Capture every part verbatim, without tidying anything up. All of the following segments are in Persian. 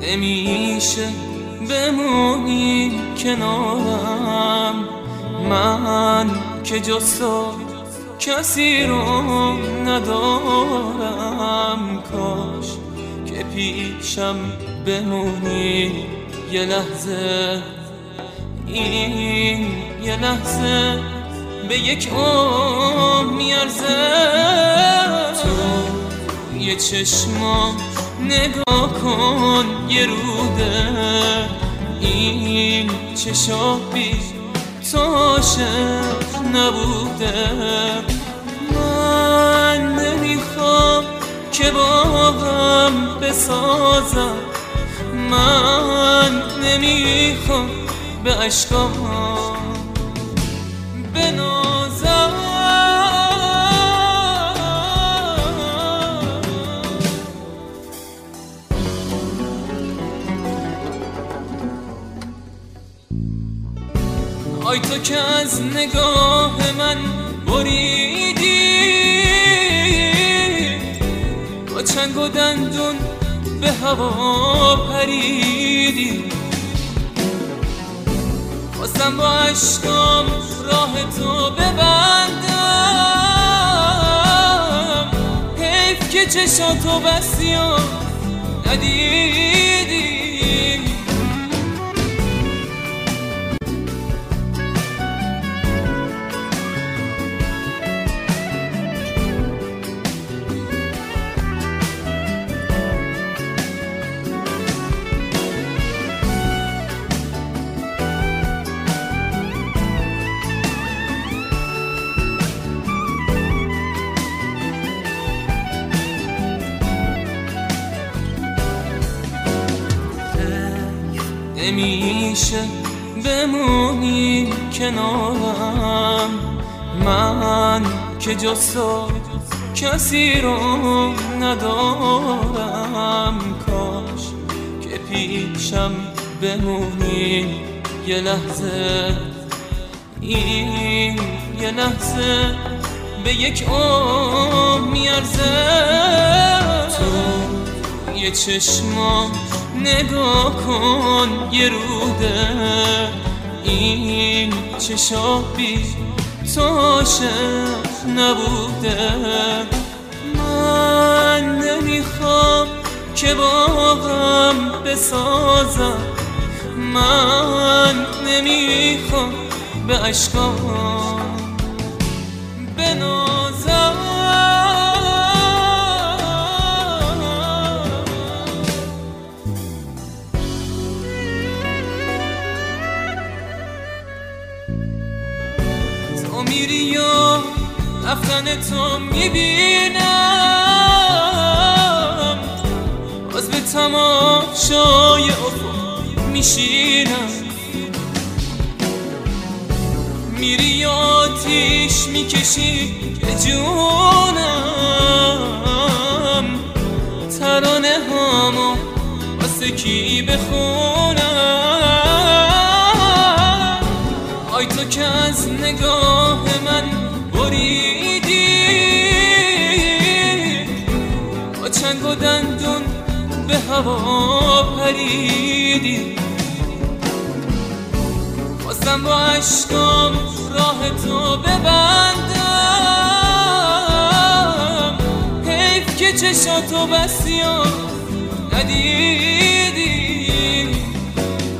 نمیشه بمونی کنارم، من که جز تو کسی رو ندارم. کاش که پیشم بمونی یه لحظه، این یه لحظه به یک عمر میارزه. تو یه چشمام نگاه کن یه روده، این چشا بی تو عاشق نبوده. من نمیخوام که با هم بسازم، من نمیخوام به عشقام بنازم. آی تو که از نگاه من بریدی، با چنگ و دندون به هوا پریدی. خواستم با عشقام راه تو ببندم، حیف که چشاتو بستی و ندیدی. نمیشه بمونی کنارم، من که جز تو کسی رو ندارم. کاش که پیشم بمونی یه لحظه، این یه لحظه به یک عمر میارزه. تو یه چشمام نگاه کن یه روده، این چشا بی تو عاشق نبوده. من نمیخوام که با هم بسازم، من نمیخوام به عشقام بنازم. تو میری و رفتن تو میبینم، باز به تماشای افق میشینم. میری آتیش میکشی به جونم، ترانه هامو واسه کی بخونم. آی تو که از نگاه من بریدی، با چنگ و دندون به هوا پریدی. خواستم با عشقام راه تو ببندم، حیف که چشاتو بستی و ندیدی.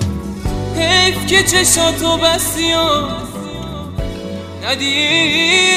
حیف که چشاتو بستی و ندیدی.